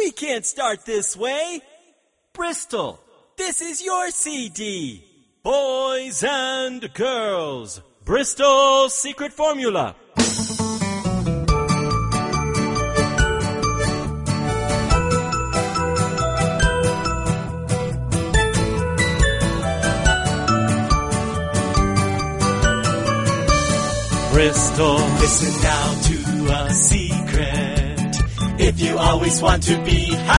We can't start this way. Bristol, this is your CD. Boys and girls, Bristol's secret formula. Bristol, listen now to a secret. If you always want to be